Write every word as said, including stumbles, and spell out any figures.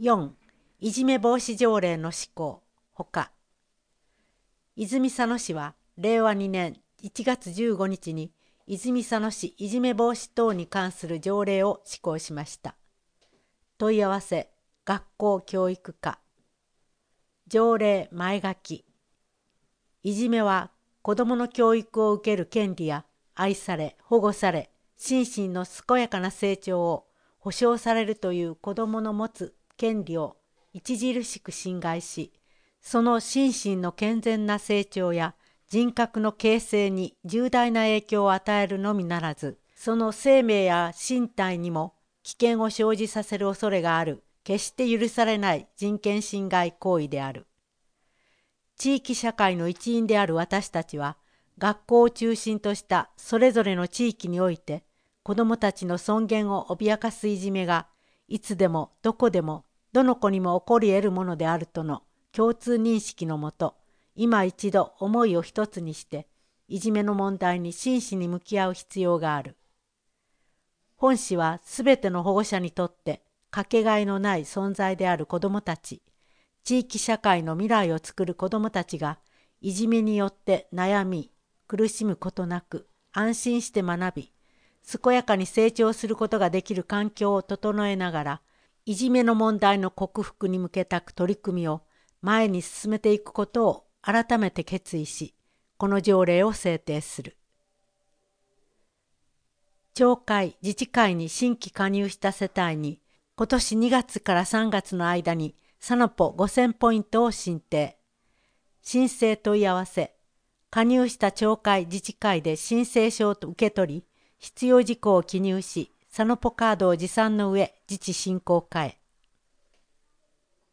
よん、いじめ防止条例の施行ほか。泉佐野市はれいわにねんいちがつじゅうごにちに泉佐野市いじめ防止等に関する条例を施行しました。問い合わせ学校教育課。条例前書き。いじめは子どもの教育を受ける権利や愛され保護され心身の健やかな成長を保障されるという子どもの持つ権利を著しく侵害し、その心身の健全な成長や人格の形成に重大な影響を与えるのみならず、その生命や身体にも危険を生じさせる恐れがある決して許されない人権侵害行為である。地域社会の一員である私たちは、学校を中心としたそれぞれの地域において、子どもたちの尊厳を脅かすいじめが、いつでもどこでもどの子にも起こり得るものであるとの共通認識のもと、今一度思いを一つにして、いじめの問題に真摯に向き合う必要がある。本市はすべての保護者にとってかけがえのない存在である子どもたち、地域社会の未来を作る子どもたちが、いじめによって悩み、苦しむことなく安心して学び、健やかに成長することができる環境を整えながら、いじめの問題の克服に向けた取り組みを前に進めていくことを改めて決意し、この条例を制定する。町会・自治会に新規加入した世帯に、今年にがつからさんがつの間にサノポごせんポイントを申請。申請問い合わせ。加入した町会・自治会で申請書を受け取り、必要事項を記入し、サノポカードを持参の上、自治振興課へ。